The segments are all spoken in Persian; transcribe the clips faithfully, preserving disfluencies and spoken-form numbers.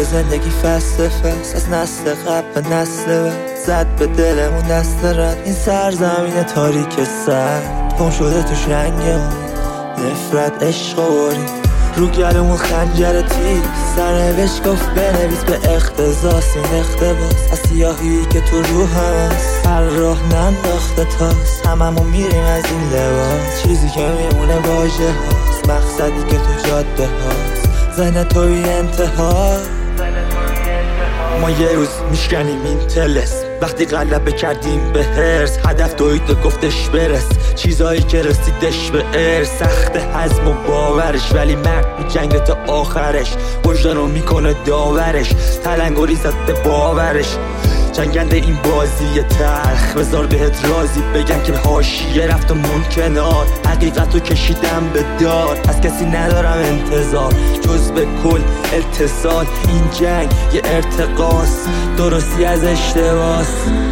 زندگی فست فست، از نسل قبل به نسل بعد زد به دلمون دست رد. این سرزمین تاریک سرد گم شده توش رنگ امید، نفرت، عشق و برید رو گلمون خنجر تیز. سرنوشت گفت بنویس به اقتضاس این اقتباس از سیاهی که تو روحم هست. هر راه ننداخته تاست، هممون میریم از این لباس. چیزی که میمونه واژه هاست، مقصدی که تو جاده هاست، زن توی انتها. ما یه روز میشکنیم این تلس، وقتی غلبه کردیم به هرس. هدف دوید و گفتش برس، چیزایی که رسیدش به ارث. سخت هضم و باورش، ولی مرد میجنگه تا آخرش. وجدانو میکنه داورش، تلنگری زد به باورش. جنگنده این بازی تلخ، بذار بهت رازی بگم که حاشیه رفت و مون کنار. حقیقتو کشیدم به دار، از کسی ندارم انتظار جز به کل اتصال. این جنگ یه ارتقاس، درستی از اشتباس.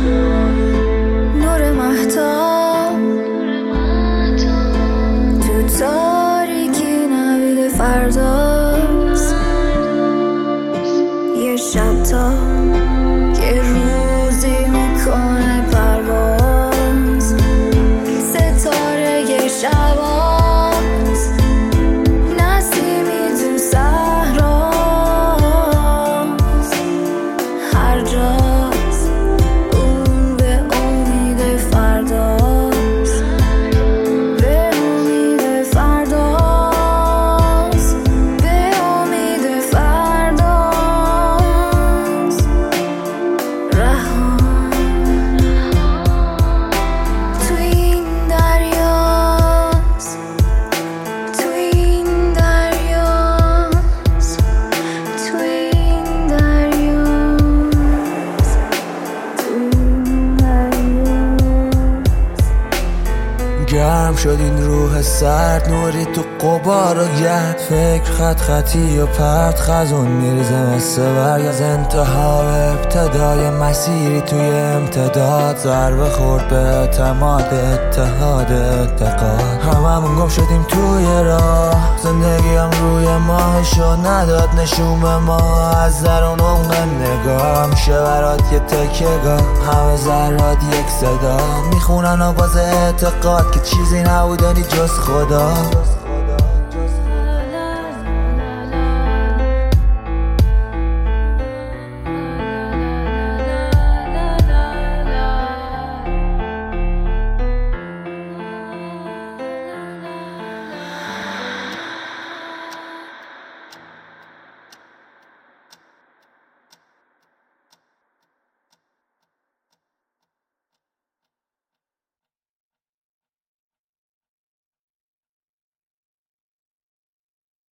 نور مهتاب تو تاریکی نوید فرداست. یه شب تا یه روزی میکنه پرواز. ستاره یه شباز، نسیمی تو صحراست. هر جاست اون به امید فرداست، به امید فرداست، به امید فرداست. رها تو این دریاست، تو این دریاست، تو این دریاست، تو این دریاست. گرم شد این روح سرد، نوری تو قبار و گرد. فکر خط خطی و پرد، خزون میریزه مثل برگ از انتها به ابتدای مسیری توی امتداد. ضربه خورد به اعتماد، اتحاد، اعتقاد. هممون گم شدیم توی راه، زندگی هم روی ماهشو نداد نشون به ما. از درون عمق نگاه میشه برات یه تکیه‌گاه، همه ذرات یک صدا میخونن آواز اعتقاد که چیزی نبودنی جز خدا.